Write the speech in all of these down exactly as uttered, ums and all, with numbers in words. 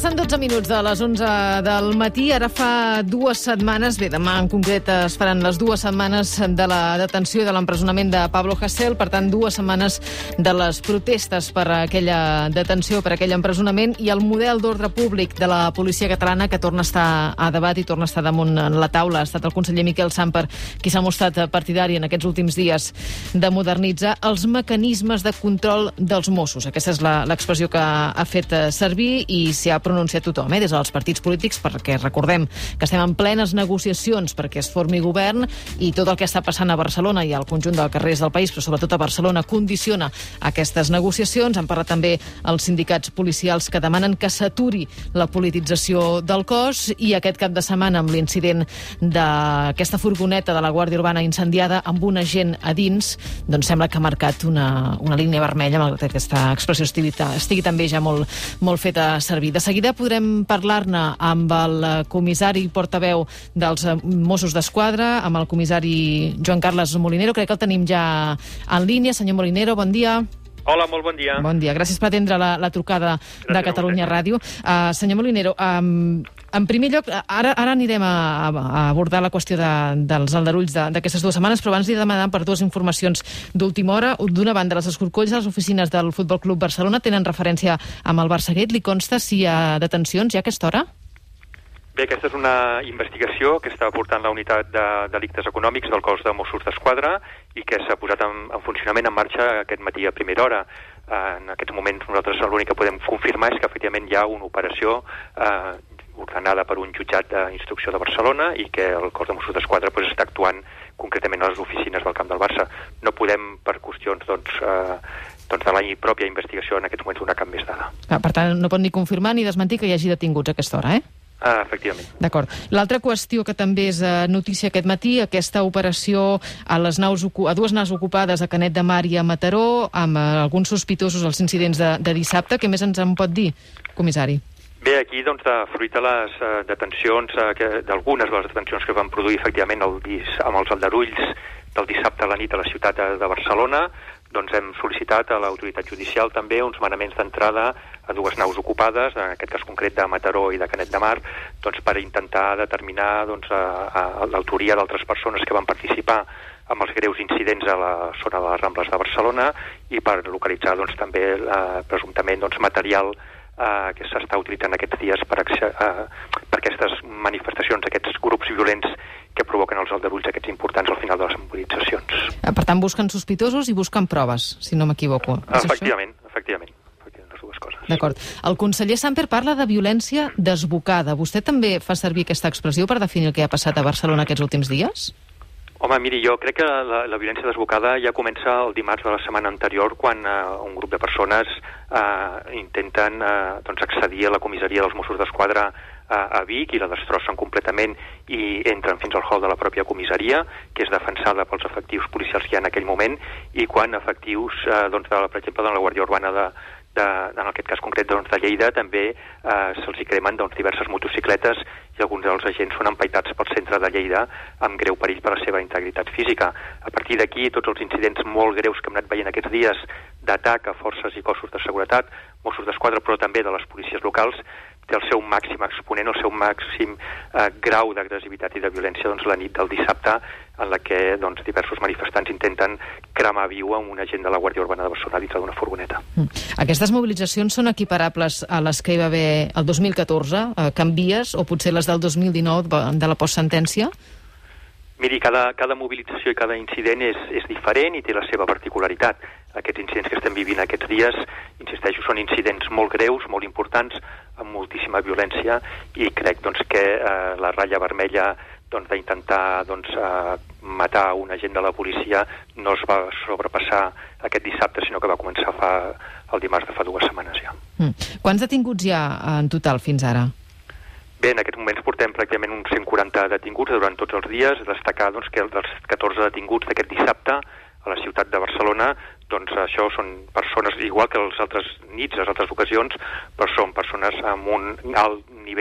Passen dotze minuts de les onze del matí. Ara fa dues setmanes, bé, demà en concret es faran les dues setmanes de la detenció i de l'empresonament de Pablo Hasél. Per tant, dues setmanes de les protestes per aquella detenció, per aquell empresonament, i el model d'ordre públic de la policia catalana que torna a estar a debat i torna a estar damunt la taula. Ha estat el conseller Miquel Samper qui s'ha mostrat partidari en aquests últims dies de modernitzar els mecanismes de control dels Mossos. Aquesta és l'expressió que ha fet servir i s'hi ha pronunciat tothom, eh, des dels partits polítics, perquè recordem que estem en plenes negociacions perquè es formi govern i tot el que està passant a Barcelona i al conjunt dels carrers del país, però sobretot a Barcelona, condiciona aquestes negociacions. Han parlat també els sindicats policials que demanen que s'aturi la politització del cos, i aquest cap de setmana, amb l'incident d'aquesta furgoneta de la Guàrdia Urbana incendiada amb un agent a dins, doncs sembla que ha marcat una, una línia vermella, malgrat que aquesta expressió estigui, estigui també ja molt, molt feta servir. De seguida podrem parlar-ne amb el comissari portaveu dels Mossos d'Esquadra, amb el comissari Joan Carles Molinero. Crec que el tenim ja en línia. Senyor Molinero, bon dia. Hola, molt bon dia. Bon dia. Gràcies per atendre la, la trucada Gràcies de Catalunya Ràdio. Uh, senyor Molinero, um, en primer lloc, ara, ara anirem a, a abordar la qüestió de, dels aldarulls d'aquestes dues setmanes, però abans li demanem per dues informacions d'última hora. D'una banda, les escorcolls a les oficines del Futbol Club Barcelona tenen referència amb el Barça Gate. Li consta si hi ha detencions ja a aquesta hora? Bé, aquesta és una investigació que està portant la unitat de delictes econòmics del cos de Mossos d'Esquadra i que s'ha posat en, en funcionament, en marxa aquest matí a primera hora. En aquests moments nosaltres l'únic que podem confirmar és que efectivament hi ha una operació eh, ordenada per un jutjat d'instrucció de Barcelona i que el cos de Mossos d'Esquadra pues, està actuant concretament a les oficines del camp del Barça. No podem, per qüestions doncs, eh, doncs de la pròpia investigació, en aquests moments donar cap més dada. Ah, per tant, no pot ni confirmar ni desmentir que hi hagi detinguts a aquesta hora, eh? Ah, efectivament. D'acord. L'altra qüestió que també és uh, notícia aquest matí, aquesta operació a, les naus, a dues naus ocupades a Canet de Mar i a Mataró, amb uh, alguns sospitosos als incidents de, de dissabte. Què més ens en pot dir, comissari? Bé, aquí, doncs, de, fruit de les uh, detencions, uh, que, d'algunes de les detencions que van produir, efectivament, el dis, amb els aldarulls del dissabte a la nit a la ciutat de, de Barcelona, doncs hem sol·licitat a l'autoritat judicial també uns manaments d'entrada a dues naus ocupades, en aquest cas concret de Mataró i de Canet de Mar, doncs per intentar determinar doncs, a, a l'autoria d'altres persones que van participar amb els greus incidents a la zona de les Rambles de Barcelona i per localitzar doncs, també eh, presumptament doncs, material eh, que s'està utilitzant aquests dies per, eh, per aquestes manifestacions, aquests grups violents que provoquen els aldarulls aquests importants al final de les mobilitzacions. Per tant, busquen sospitosos i busquen proves, si no m'equivoco. Efectivament, efectivament. Les dues coses. D'acord. El conseller Samper parla de violència desbocada. Vostè també fa servir aquesta expressió per definir el que ha passat a Barcelona aquests últims dies? Home, miri, jo crec que la, la violència desbocada ja comença el dimarts de la setmana anterior, quan uh, un grup de persones uh, intenten uh, doncs accedir a la comissaria dels Mossos d'Esquadra a Vic i la destrossen completament i entren fins al hall de la pròpia comissaria, que és defensada pels efectius policials que hi ha en aquell moment, i quan efectius, eh, doncs, de, per exemple, de la Guàrdia Urbana de, de, en aquest cas concret doncs, de Lleida, també eh, se'ls hi cremen doncs, diverses motocicletes i alguns dels agents són empaitats pel centre de Lleida amb greu perill per la seva integritat física. A partir d'aquí, tots els incidents molt greus que hem anat veient aquests dies d'atac a forces i cossos de seguretat, Mossos d'Esquadra, però també de les policies locals, té el seu màxim exponent, el seu màxim eh, grau d'agressivitat i de violència doncs, la nit del dissabte, en la que doncs, diversos manifestants intenten cremar viu amb un agent de la Guàrdia Urbana de Barcelona dintre d'una furgoneta. Mm. Aquestes mobilitzacions són equiparables a les que hi va haver el dos mil catorze, eh, canvies, o potser les del dos mil dinou de la postsentència? Miri, cada, cada mobilització i cada incident és, és diferent i té la seva particularitat. Aquests incidents que estem vivint aquests dies, insisteixo, són incidents molt greus, molt importants, amb moltíssima violència, i crec doncs, que eh, la ratlla vermella doncs, d'intentar doncs, eh, matar un agent de la policia no es va sobrepassar aquest dissabte, sinó que va començar fa, el dimarts de fa dues setmanes ja. Mm. Quants detinguts hi ha en total fins ara? Bé, en aquests moments portem pràcticament uns cent quaranta detinguts durant tots els dies. Destacar doncs, que dels catorze detinguts d'aquest dissabte a la ciutat de Barcelona, doncs això són persones, igual que les altres nits, les altres ocasions, però són persones amb un alt nivell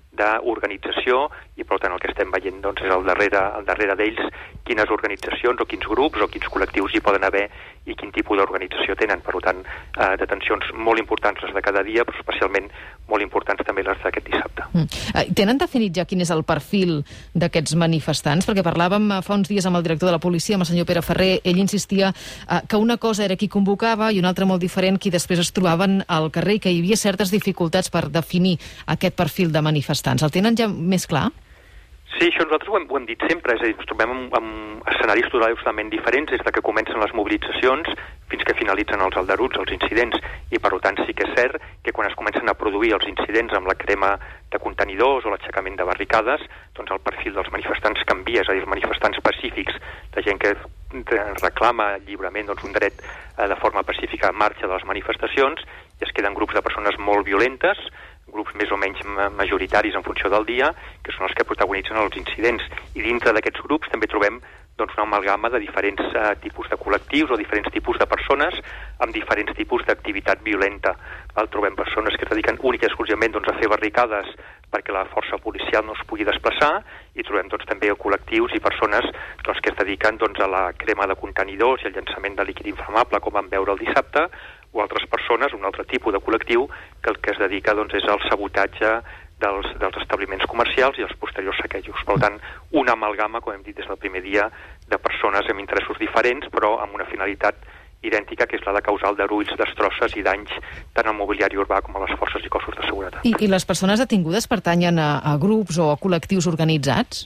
d'organització, i per tant el que estem veient doncs, és al darrere, al darrere d'ells quines organitzacions o quins grups o quins col·lectius hi poden haver i quin tipus d'organització tenen. Per tant, eh, detencions molt importants les de cada dia, però especialment molt importants també les d'aquest dissabte. Mm. Tenen definit ja quin és el perfil d'aquests manifestants? Perquè parlàvem fa uns dies amb el director de la policia, amb el senyor Pere Ferrer. Ell insistia eh, que una cosa era qui convocava i una altra molt diferent qui després es trobaven al carrer i que hi havia certes dificultats per definir aquest perfil de manifestants. El tenen ja més clar? Sí, això nosaltres ho hem, ho hem dit sempre, és a dir, ens trobem amb, amb escenaris totalment diferents des de que comencen les mobilitzacions fins que finalitzen els aldarulls, els incidents, i per tant sí que és cert que quan es comencen a produir els incidents amb la crema de contenidors o l'aixecament de barricades, doncs el perfil dels manifestants canvia, és a dir, els manifestants pacífics, de gent que reclama lliurement doncs, un dret eh, de forma pacífica en marxa de les manifestacions, i es queden grups de persones molt violentes, grups més o menys majoritaris en funció del dia, que són els que protagonitzen els incidents. I dintre d'aquests grups també trobem doncs, una amalgama de diferents uh, tipus de col·lectius o diferents tipus de persones amb diferents tipus d'activitat violenta. El trobem persones que es dediquen únicament i exclusivament doncs, a fer barricades perquè la força policial no es pugui desplaçar, i trobem doncs, també col·lectius i persones doncs, que es dediquen doncs, a la crema de contenidors i al llançament de líquid inflamable, com vam veure el dissabte, o altres persones, un altre tipus de col·lectiu, que el que es dedica doncs, és al sabotatge dels, dels establiments comercials i els posteriors saquejos. Per tant, una amalgama, com hem dit des del primer dia, de persones amb interessos diferents, però amb una finalitat idèntica, que és la de causar aldarulls, destrosses i danys tant al mobiliari urbà com a les forces i cossos de seguretat. I, i les persones detingudes pertanyen a, a grups o a col·lectius organitzats?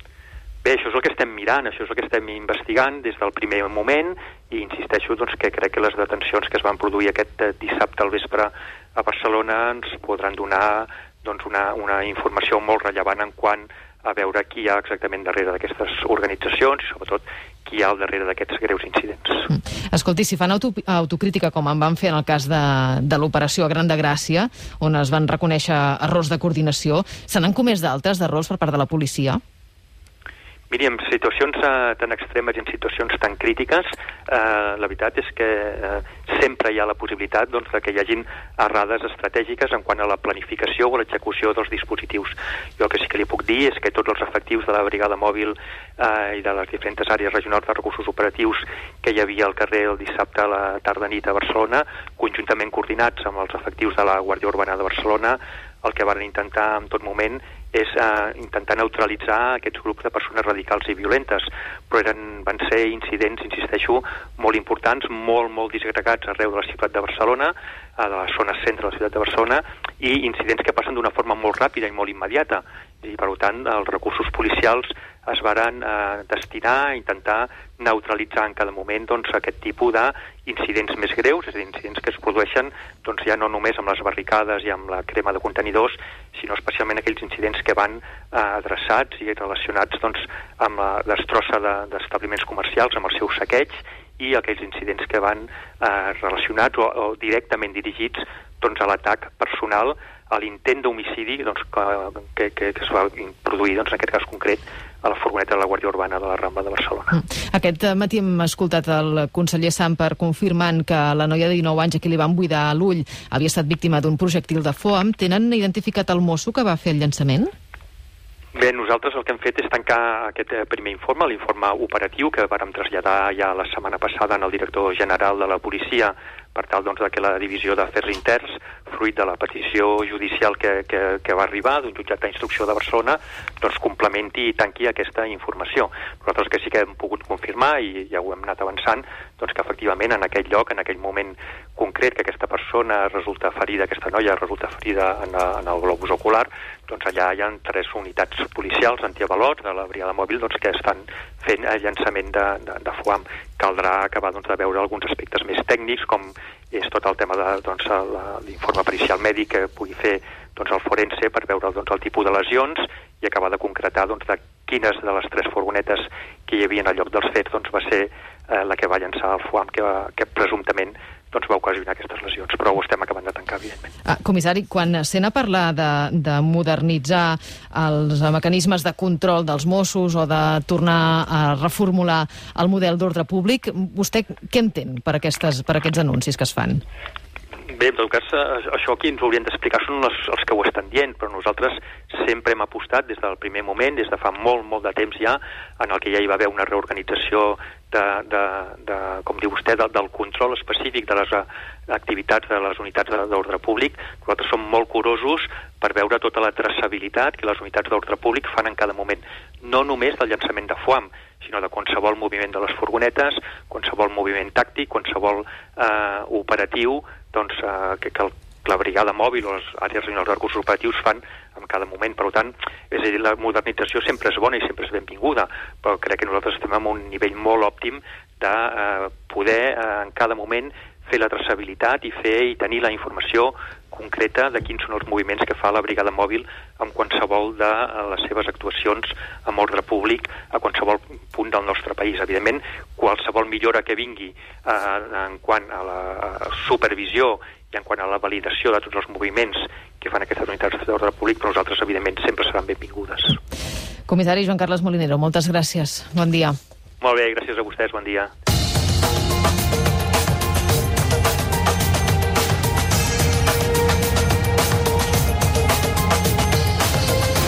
Bé, això és el que estem mirant, això és el que estem investigant des del primer moment, i insisteixo doncs, que crec que les detencions que es van produir aquest dissabte al vespre a Barcelona ens podran donar doncs, una, una informació molt rellevant en quant a veure qui hi ha exactament darrere d'aquestes organitzacions i sobretot qui hi ha al darrere d'aquests greus incidents. Mm. Escolti, si fan auto, autocrítica com en van fer en el cas de, de l'operació a Gran de Gràcia, on es van reconèixer errors de coordinació, se n'han comès d'altres d'errors per part de la policia? Miri, en situacions eh, tan extremes i en situacions tan crítiques, eh, la veritat és que eh, sempre hi ha la possibilitat doncs, de que hi hagin errades estratègiques en quant a la planificació o l'execució dels dispositius. Jo el que sí que li puc dir és que tots els efectius de la brigada mòbil eh, i de les diferents àrees regionals de recursos operatius que hi havia al carrer el dissabte a la tarda-nit a Barcelona, conjuntament coordinats amb els efectius de la Guàrdia Urbana de Barcelona, el que van intentar en tot moment és uh, intentar neutralitzar aquests grups de persones radicals i violentes, però eren, van ser incidents, insisteixo, molt importants, molt, molt disgregats arreu de la ciutat de Barcelona, uh, de la zona centre de la ciutat de Barcelona, i incidents que passen d'una forma molt ràpida i molt immediata, i per tant els recursos policials es varen eh, destinar a intentar neutralitzar en cada moment doncs, aquest tipus d'incidents més greus, és a dir, incidents que es produeixen doncs, ja no només amb les barricades i amb la crema de contenidors, sinó especialment aquells incidents que van eh, adreçats i relacionats doncs, amb la destrossa de, d'establiments comercials, amb el seu saqueig, i aquells incidents que van eh, relacionats o, o directament dirigits doncs, a l'atac personal, a l'intent d'homicidi doncs, que, que, que es va produir, doncs, en aquest cas concret, a la furgoneta de la Guàrdia Urbana de la Rambla de Barcelona. Aquest matí hem escoltat el conseller Sàmper confirmant que la noia de dinou anys a qui li van buidar l'ull havia estat víctima d'un projectil de foam. Tenen identificat el mosso que va fer el llançament? Bé, nosaltres el que hem fet és tancar aquest primer informe, l'informe operatiu que vàrem traslladar ja la setmana passada en el director general de la policia, per tal doncs, que la divisió d'afers interns, fruit de la petició judicial que, que, que va arribar d'un jutjat d'instrucció de Barcelona, doncs complementi i tanqui aquesta informació. Nosaltres que sí que hem pogut confirmar, i ja ho hem anat avançant, doncs que efectivament en aquell lloc, en aquell moment concret que aquesta persona resulta ferida, aquesta noia resulta ferida en, a, en el globus ocular, doncs allà hi ha tres unitats policials antiavalots de la brigada mòbil doncs, que estan fent el llançament de, de, de foam. Caldrà acabar doncs, de veure alguns aspectes més tècnics, com és tot el tema de doncs, l'informe pericial mèdic que pugui fer doncs, el forense per veure doncs, el tipus de lesions i acabar de concretar doncs, de quines de les tres furgonetes que hi havia al lloc dels fets doncs, va ser eh, la que va llançar el foam que, va, que presumptament doncs, va ocasionar aquestes lesions, però ho estem acabant de tancar, evidentment. Ah, comissari, quan sent a parlar de, de modernitzar els mecanismes de control dels Mossos o de tornar a reformular el model d'ordre públic, vostè què entén per, aquestes, per aquests anuncis que es fan? Bé, en tot cas, això qui ens ho haurien d'explicar són els, els que ho estan dient, però nosaltres sempre hem apostat des del primer moment, des de fa molt, molt de temps ja, en el que ja hi va haver una reorganització de, de, de com diu vostè, de, del control específic de les activitats de les unitats d'ordre públic. Nosaltres som molt curosos per veure tota la traçabilitat que les unitats d'ordre públic fan en cada moment, no només del llançament de foam, sinó de qualsevol moviment de les furgonetes, qualsevol moviment tàctic, qualsevol eh, operatiu, doncs, eh, que, que, el, que la brigada mòbil o les àrees regionals de recursos operatius fan en cada moment. Per tant, és a dir, la modernització sempre és bona i sempre és benvinguda, però crec que nosaltres estem en un nivell molt òptim de eh, poder eh, en cada moment fer la traçabilitat i fer i tenir la informació concreta de quins són els moviments que fa la brigada mòbil en qualsevol de les seves actuacions amb ordre públic a qualsevol punt del nostre país. Evidentment, qualsevol millora que vingui eh, en quant a la supervisió i en quant a la validació de tots els moviments que fan aquestes unitats d'ordre públic, però nosaltres, evidentment, sempre seran benvingudes. Comissari Joan Carles Molinero, moltes gràcies. Bon dia. Molt bé, gràcies a vostès, bon dia.